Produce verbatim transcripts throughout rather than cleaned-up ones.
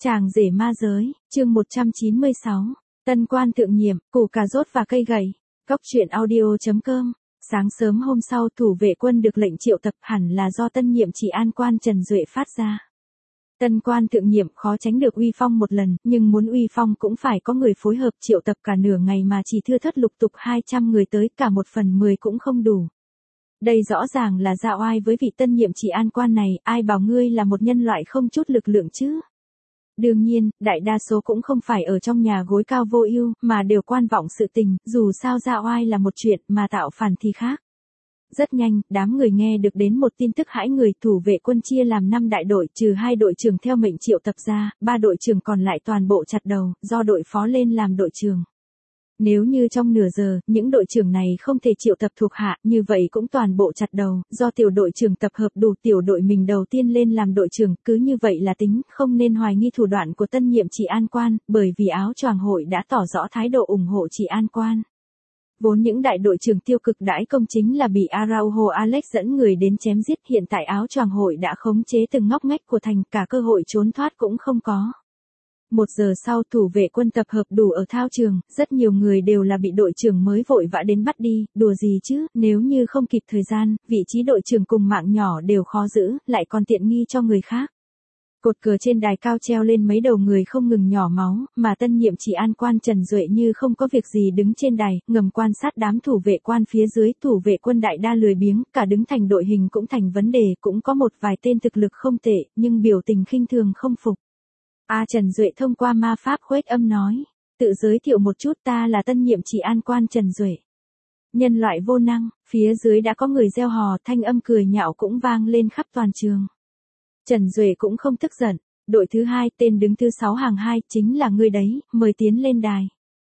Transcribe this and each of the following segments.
Chàng rể ma giới, chương một trăm chín mươi sáu, tân quan thượng nhiệm, củ cà rốt và cây gậy. Góc truyện audio.com. Sáng sớm hôm sau, thủ vệ quân được lệnh triệu tập, hẳn là do tân nhiệm chỉ an quan Trần Duệ phát ra. Tân quan thượng nhiệm khó tránh được uy phong một lần, nhưng muốn uy phong cũng phải có người phối hợp, triệu tập cả nửa ngày mà chỉ thưa thất lục tục hai trăm người tới, cả một phần mười cũng không đủ. Đây rõ ràng là dạ oai với vị tân nhiệm chỉ an quan này, ai bảo ngươi là một nhân loại không chút lực lượng chứ. Đương nhiên, đại đa số cũng không phải ở trong nhà gối cao vô ưu, mà đều quan vọng sự tình, dù sao dạ oai là một chuyện, mà tạo phản thì khác. Rất nhanh, đám người nghe được đến một tin tức hãi người, thủ vệ quân chia làm năm đại đội, trừ hai đội trưởng theo mệnh triệu tập ra, ba đội trưởng còn lại toàn bộ chặt đầu, do đội phó lên làm đội trưởng. Nếu như trong nửa giờ, những đội trưởng này không thể triệu tập thuộc hạ, như vậy cũng toàn bộ chặt đầu, do tiểu đội trưởng tập hợp đủ, tiểu đội mình đầu tiên lên làm đội trưởng, cứ như vậy là tính, không nên hoài nghi thủ đoạn của tân nhiệm chỉ an quan, bởi vì áo choàng hội đã tỏ rõ thái độ ủng hộ chỉ an quan. Vốn những đại đội trưởng tiêu cực đãi công chính là bị Araujo Alex dẫn người đến chém giết, hiện tại áo choàng hội đã khống chế từng ngóc ngách của thành, cả cơ hội trốn thoát cũng không có. Một giờ sau, thủ vệ quân tập hợp đủ ở thao trường, rất nhiều người đều là bị đội trưởng mới vội vã đến bắt đi, đùa gì chứ, nếu như không kịp thời gian, vị trí đội trưởng cùng mạng nhỏ đều khó giữ, lại còn tiện nghi cho người khác. Cột cờ trên đài cao treo lên mấy đầu người không ngừng nhỏ máu, mà tân nhiệm chỉ an quan Trần Duệ như không có việc gì đứng trên đài, ngầm quan sát đám thủ vệ quan phía dưới, thủ vệ quân đại đa lười biếng, cả đứng thành đội hình cũng thành vấn đề, cũng có một vài tên thực lực không tệ, nhưng biểu tình khinh thường không phục. A Trần Duệ thông qua ma pháp khuếch âm nói, tự giới thiệu một chút, ta là tân nhiệm chỉ an quan Trần Duệ. Nhân loại vô năng, phía dưới đã có người reo hò, thanh âm cười nhạo cũng vang lên khắp toàn trường. Trần Duệ cũng không tức giận, đội thứ hai, tên đứng thứ sáu hàng hai, chính là ngươi đấy, mời tiến lên đài.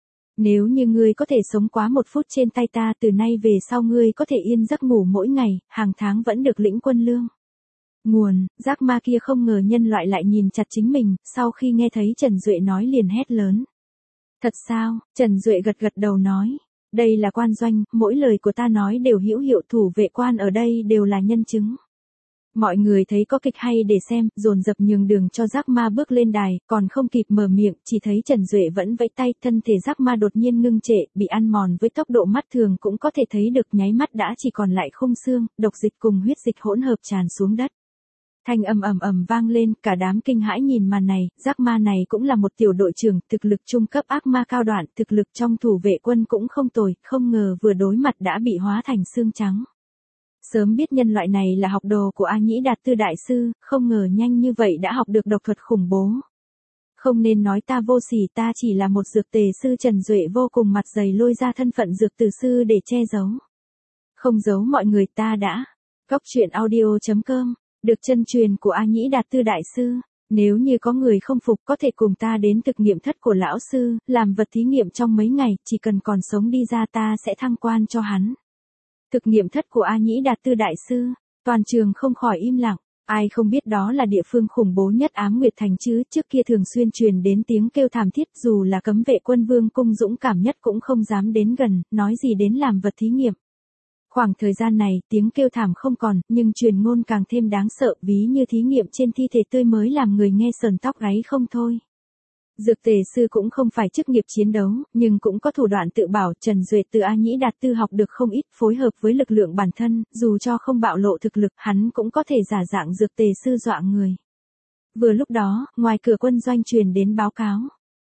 Nếu như ngươi có thể sống quá một phút trên tay ta, từ nay về sau ngươi có thể yên giấc ngủ mỗi ngày, hàng tháng vẫn được lĩnh quân lương. Nguồn, giác ma kia không ngờ nhân loại lại nhìn chặt chính mình, sau khi nghe thấy Trần Duệ nói liền hét lớn. Thật sao? Trần Duệ gật gật đầu nói. Đây là quan doanh, mỗi lời của ta nói đều hữu hiệu, thủ vệ quan ở đây đều là nhân chứng. Mọi người thấy có kịch hay để xem, dồn dập nhường đường cho giác ma bước lên đài, còn không kịp mở miệng, chỉ thấy Trần Duệ vẫn vẫy tay, thân thể giác ma đột nhiên ngưng trệ, bị ăn mòn với tốc độ mắt thường cũng có thể thấy được, nháy mắt đã chỉ còn lại khung xương, độc dịch cùng huyết dịch hỗn hợp tràn xuống đất. Thanh âm ầm ầm vang lên, cả đám kinh hãi nhìn màn này, giác ma này cũng là một tiểu đội trưởng, thực lực trung cấp ác ma cao đoạn, thực lực trong thủ vệ quân cũng không tồi, không ngờ vừa đối mặt đã bị hóa thành xương trắng. Sớm biết nhân loại này là học đồ của A Nhĩ Đạt Tư đại sư, không ngờ nhanh như vậy đã học được độc thuật khủng bố. Không nên nói ta vô sỉ, ta chỉ là một dược tề sư. Trần Duệ vô cùng mặt dày lôi ra thân phận dược từ sư để che giấu. Không giấu mọi người, ta đã. Góc truyện audio.com. Được chân truyền của A Nhĩ Đạt Tư đại sư. Nếu như có người không phục có thể cùng ta đến thực nghiệm thất của lão sư, làm vật thí nghiệm trong mấy ngày, chỉ cần còn sống đi ra ta sẽ thăng quan cho hắn. Thực nghiệm thất của A Nhĩ Đạt Tư đại sư, toàn trường không khỏi im lặng, ai không biết đó là địa phương khủng bố nhất Ám Nguyệt Thành chứ, trước kia thường xuyên truyền đến tiếng kêu thảm thiết, dù là cấm vệ quân vương cung dũng cảm nhất cũng không dám đến gần, nói gì đến làm vật thí nghiệm. Khoảng thời gian này, tiếng kêu thảm không còn, nhưng truyền ngôn càng thêm đáng sợ, ví như thí nghiệm trên thi thể tươi mới làm người nghe sờn tóc gáy không thôi. Dược tề sư cũng không phải chức nghiệp chiến đấu, nhưng cũng có thủ đoạn tự bảo. Trần Duệ từ A Nhĩ Đạt Tư học được không ít, phối hợp với lực lượng bản thân, dù cho không bạo lộ thực lực, hắn cũng có thể giả dạng dược tề sư dọa người. Vừa lúc đó, ngoài cửa quân doanh truyền đến báo cáo.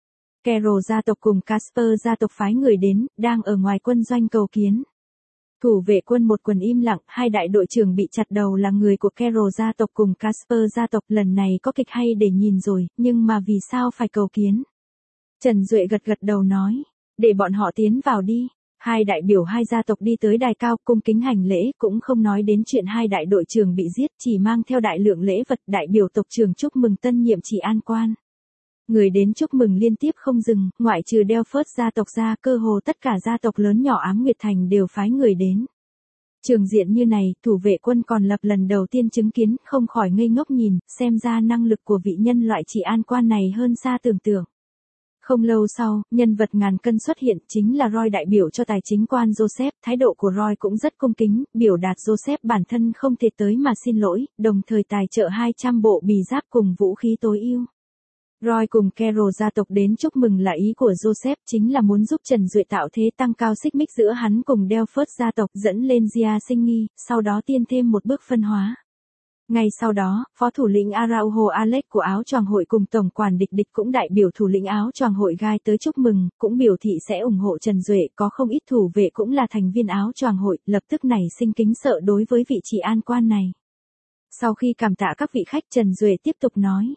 Carol gia tộc cùng Casper gia tộc phái người đến, đang ở ngoài quân doanh cầu kiến. Thủ vệ quân một quần im lặng, hai đại đội trưởng bị chặt đầu là người của Carol gia tộc cùng Casper gia tộc, lần này có kịch hay để nhìn rồi, nhưng mà vì sao phải cầu kiến? Trần Duệ gật gật đầu nói, để bọn họ tiến vào đi. Hai đại biểu hai gia tộc đi tới đài cao, cung kính hành lễ, cũng không nói đến chuyện hai đại đội trưởng bị giết, chỉ mang theo đại lượng lễ vật. Đại biểu tộc trưởng chúc mừng tân nhiệm chỉ an quan. Người đến chúc mừng liên tiếp không dừng, ngoại trừ Delphert gia tộc ra, cơ hồ tất cả gia tộc lớn nhỏ Ám Nguyệt Thành đều phái người đến. Trường diện như này, thủ vệ quân còn lập lần đầu tiên chứng kiến, không khỏi ngây ngốc nhìn, xem ra năng lực của vị nhân loại chỉ an quan này hơn xa tưởng tượng. Không lâu sau, nhân vật ngàn cân xuất hiện, chính là Roy đại biểu cho tài chính quan Joseph, thái độ của Roy cũng rất cung kính, biểu đạt Joseph bản thân không thể tới mà xin lỗi, đồng thời tài trợ hai trăm bộ bì giáp cùng vũ khí tối ưu. Roy cùng Carol gia tộc đến chúc mừng là ý của Joseph, chính là muốn giúp Trần Duệ tạo thế tăng cao xích mích giữa hắn cùng Delphos gia tộc, dẫn lên Gia sinh nghi, sau đó tiên thêm một bước phân hóa. Ngay sau đó, phó thủ lĩnh Araujo Alex của áo choàng hội cùng tổng quản địch địch cũng đại biểu thủ lĩnh áo choàng hội Gai tới chúc mừng, cũng biểu thị sẽ ủng hộ Trần Duệ, có không ít thủ vệ cũng là thành viên áo choàng hội, lập tức nảy sinh kính sợ đối với vị trí an quan này. Sau khi cảm tạ các vị khách, Trần Duệ tiếp tục nói.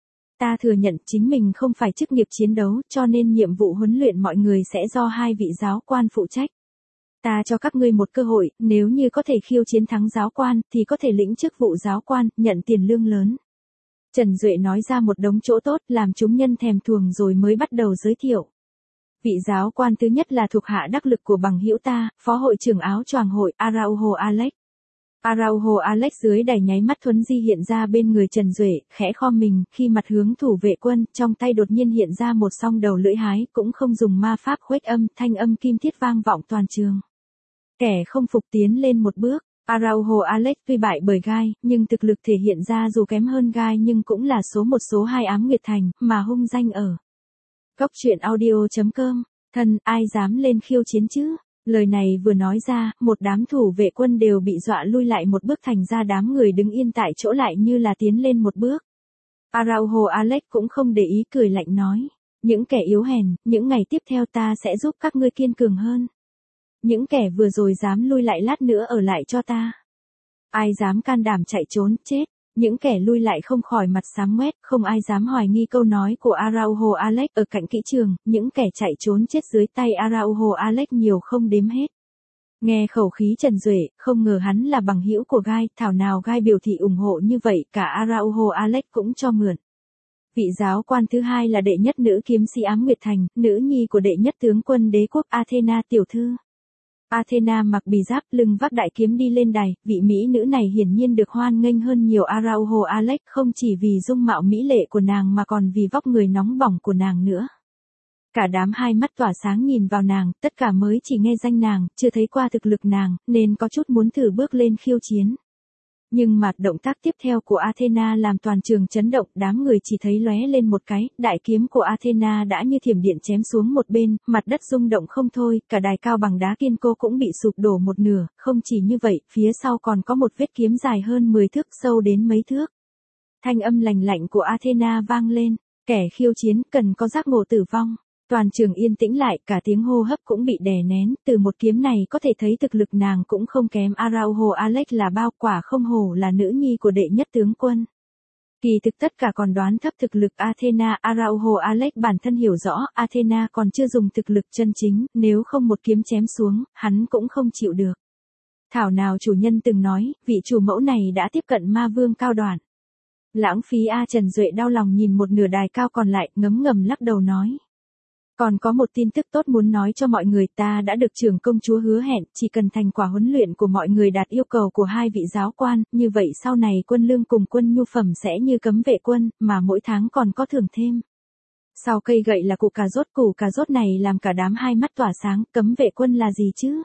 Ta thừa nhận chính mình không phải chức nghiệp chiến đấu, cho nên nhiệm vụ huấn luyện mọi người sẽ do hai vị giáo quan phụ trách. Ta cho các ngươi một cơ hội, nếu như có thể khiêu chiến thắng giáo quan, thì có thể lĩnh chức vụ giáo quan, nhận tiền lương lớn. Trần Duệ nói ra một đống chỗ tốt, làm chúng nhân thèm thuồng rồi mới bắt đầu giới thiệu. Vị giáo quan thứ nhất là thuộc hạ đắc lực của bằng hữu ta, phó hội trưởng áo choàng hội, Araujo Alex. Araujo Alex dưới đài nháy mắt thuấn di hiện ra bên người Trần Duệ, khẽ khom mình, khi mặt hướng thủ vệ quân, trong tay đột nhiên hiện ra một song đầu lưỡi hái, cũng không dùng ma pháp khuếch âm, thanh âm kim thiết vang vọng toàn trường. Kẻ không phục tiến lên một bước, Araujo Alex tuy bại bởi Gai, nhưng thực lực thể hiện ra dù kém hơn Gai nhưng cũng là số một số hai Ám Nguyệt Thành, mà hung danh ở. Góc truyện audio chấm com, thân, ai dám lên khiêu chiến chứ? Lời này vừa nói ra, một đám thủ vệ quân đều bị dọa lui lại một bước, thành ra đám người đứng yên tại chỗ lại như là tiến lên một bước. Araujo Alex cũng không để ý, cười lạnh nói. Những kẻ yếu hèn, những ngày tiếp theo ta sẽ giúp các ngươi kiên cường hơn. Những kẻ vừa rồi dám lui lại lát nữa ở lại cho ta. Ai dám can đảm chạy trốn, chết. Những kẻ lui lại không khỏi mặt xám ngoét, không ai dám hoài nghi câu nói của Araujo Alex. Ở cạnh kỹ trường, những kẻ chạy trốn chết dưới tay Araujo Alex nhiều không đếm hết. Nghe khẩu khí Trần Duệ, không ngờ hắn là bằng hữu của Gai, thảo nào Gai biểu thị ủng hộ như vậy, cả Araujo Alex cũng cho mượn. Vị giáo quan thứ hai là đệ nhất nữ kiếm sĩ Ám Nguyệt Thành, nữ nhi của đệ nhất tướng quân đế quốc Athena tiểu thư. Athena mặc bì giáp, lưng vác đại kiếm đi lên đài, vị mỹ nữ này hiển nhiên được hoan nghênh hơn nhiều Araujo Alex, không chỉ vì dung mạo mỹ lệ của nàng mà còn vì vóc người nóng bỏng của nàng nữa. Cả đám hai mắt tỏa sáng nhìn vào nàng, tất cả mới chỉ nghe danh nàng, chưa thấy qua thực lực nàng, nên có chút muốn thử bước lên khiêu chiến. Nhưng mà động tác tiếp theo của Athena làm toàn trường chấn động, đám người chỉ thấy lóe lên một cái, đại kiếm của Athena đã như thiểm điện chém xuống một bên, mặt đất rung động không thôi, cả đài cao bằng đá kiên cố cũng bị sụp đổ một nửa, không chỉ như vậy, phía sau còn có một vết kiếm dài hơn mười thước, sâu đến mấy thước. Thanh âm lành lạnh của Athena vang lên, kẻ khiêu chiến cần có giác ngộ tử vong. Toàn trường yên tĩnh lại, cả tiếng hô hấp cũng bị đè nén, từ một kiếm này có thể thấy thực lực nàng cũng không kém Araujo Alex là bao, quả không hổ là nữ nhi của đệ nhất tướng quân. Kỳ thực tất cả còn đoán thấp thực lực Athena, Araujo Alex bản thân hiểu rõ, Athena còn chưa dùng thực lực chân chính, nếu không một kiếm chém xuống, hắn cũng không chịu được. Thảo nào chủ nhân từng nói, vị chủ mẫu này đã tiếp cận ma vương cao đoạn. Lãng phí A. Trần Duệ đau lòng nhìn một nửa đài cao còn lại, ngấm ngầm lắc đầu nói. Còn có một tin tức tốt muốn nói cho mọi người, ta đã được trưởng công chúa hứa hẹn, chỉ cần thành quả huấn luyện của mọi người đạt yêu cầu của hai vị giáo quan, như vậy sau này quân lương cùng quân nhu phẩm sẽ như cấm vệ quân, mà mỗi tháng còn có thưởng thêm. Sau cây gậy là củ cà rốt, củ cà rốt này làm cả đám hai mắt tỏa sáng, cấm vệ quân là gì chứ?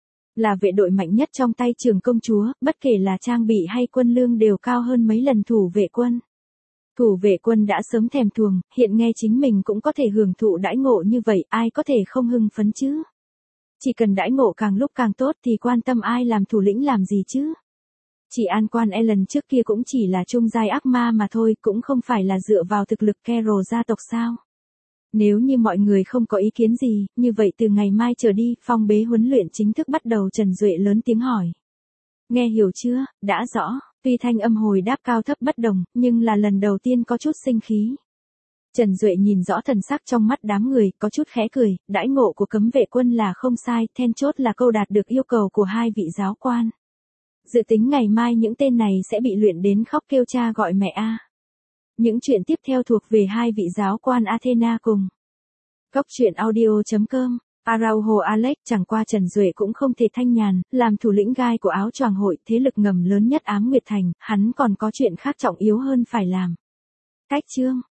Là vệ đội mạnh nhất trong tay trưởng công chúa, bất kể là trang bị hay quân lương đều cao hơn mấy lần thủ vệ quân. Thủ vệ quân đã sớm thèm thuồng, hiện nghe chính mình cũng có thể hưởng thụ đãi ngộ như vậy, ai có thể không hưng phấn chứ? Chỉ cần đãi ngộ càng lúc càng tốt thì quan tâm ai làm thủ lĩnh làm gì chứ? Chỉ an quan Ellen trước kia cũng chỉ là trung giai ác ma mà thôi, cũng không phải là dựa vào thực lực Carol gia tộc sao? Nếu như mọi người không có ý kiến gì, như vậy từ ngày mai trở đi, phong bế huấn luyện chính thức bắt đầu. Trần Duệ lớn tiếng hỏi. Nghe hiểu chưa, đã rõ. Tuy thanh âm hồi đáp cao thấp bất đồng, nhưng là lần đầu tiên có chút sinh khí. Trần Duệ nhìn rõ thần sắc trong mắt đám người, có chút khẽ cười, đãi ngộ của cấm vệ quân là không sai, then chốt là câu đạt được yêu cầu của hai vị giáo quan. Dự tính ngày mai những tên này sẽ bị luyện đến khóc kêu cha gọi mẹ a. Những chuyện tiếp theo thuộc về hai vị giáo quan Athena cùng. Góc truyện audio chấm com. Araujo Alex, chẳng qua Trần Duệ cũng không thể thanh nhàn, làm thủ lĩnh Gai của áo choàng hội, thế lực ngầm lớn nhất Ám Nguyệt Thành, hắn còn có chuyện khác trọng yếu hơn phải làm. Cách chương